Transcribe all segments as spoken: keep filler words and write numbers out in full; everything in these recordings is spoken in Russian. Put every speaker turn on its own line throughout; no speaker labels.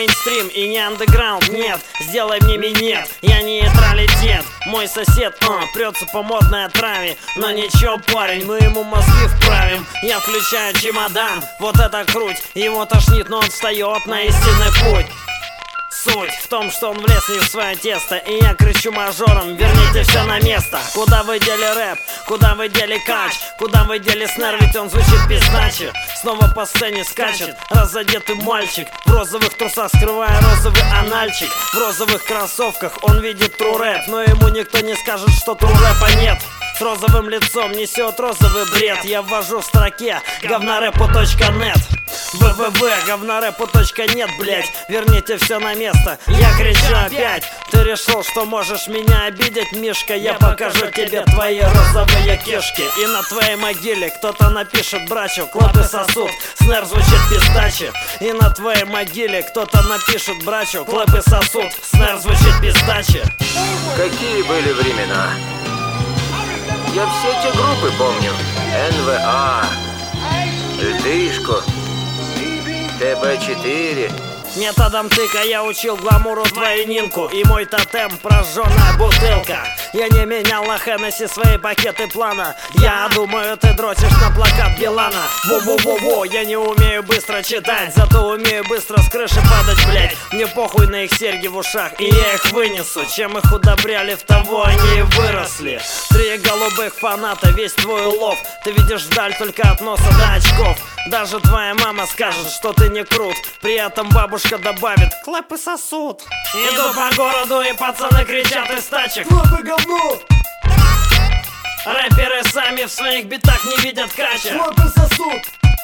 мейнстрим и не андеграунд, нет. Сделай мне минет, я не нейтралитет. Мой сосед, а, прется по модной отраве. Но ничего, парень, мы ему мозги вправим. Я включаю чемодан, вот это круть. Его тошнит, но он встает на истинный путь. Суть в том, что он влез не в свое тесто. И я кричу мажором: верните все на место. Куда вы дели рэп? Куда вы дели кач? Куда вы дели снэр? Ведь он звучит пиздаче. Снова по сцене скачет разодетый мальчик в розовых трусах, скрывая розовый анальчик. В розовых кроссовках он видит тру рэп, но ему никто не скажет, что тру рэпа нет. С розовым лицом несет розовый бред. Я ввожу в строке говнорэпу точка нет. вэ-вэ-вэ, говнорэпу точка нет, блять. Верните все на место. Я кричу опять. Ты решил, что можешь меня обидеть, Мишка? Я покажу тебе твои розовые кишки. И на твоей могиле кто-то напишет: брачу, клапы сосут, снэр звучит пиздачи. И на твоей могиле кто-то напишет: брачу, клапы сосут, снэр звучит пиздачи.
Какие были времена? Я все эти группы помню. эн вэ а, Льдышку, тэ бэ четыре.
Методом тыка я учил гламуру двойнинку. И мой тотем — прожженная бутылка. Я не менял на Хеннесси свои пакеты плана. Я думаю, ты дрочишь на плакат Билана. Во-во-во-во, я не умею быстро читать, зато умею быстро с крыши падать, блять. Мне похуй на их серьги в ушах, и я их вынесу. Чем их удобряли, в того они и выросли. Три голубых фаната, весь твой улов. Ты видишь вдаль только от носа до очков. Даже твоя мама скажет, что ты не крут. При этом бабушка добавит: клэпы сосут. Иду по городу, и пацаны кричат из тачек: клэпы говно! Рэперы сами в своих битах не видят крача. Клэпы сосут.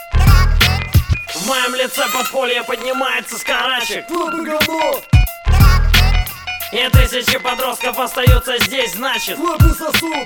В моем лице подполье поднимается с карачек. Клэпы говно! И тысячи подростков остаются здесь, значит клэпы сосут.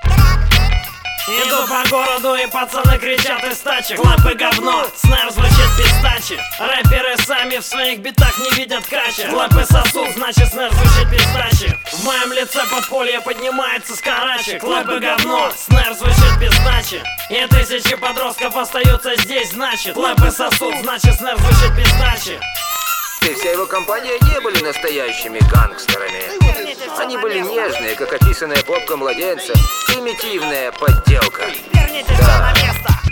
Иду по городу, и пацаны кричат из тачек: клэпы говно, снэр звучит пистачи. Рэперы сами в своих битах не видят крача. Клэпы сосут, значит снэр звучит пистачи. В моем лице подполье поднимается с карачек. Клэпы говно, снэр звучит пистачи. И тысячи подростков остаются здесь, значит клэпы сосут, значит снэр звучит пистачи.
И вся его компания не были настоящими гангстерами. Они были нежные, как описанная попка младенца. Примитивная подделка.
Верните все на место.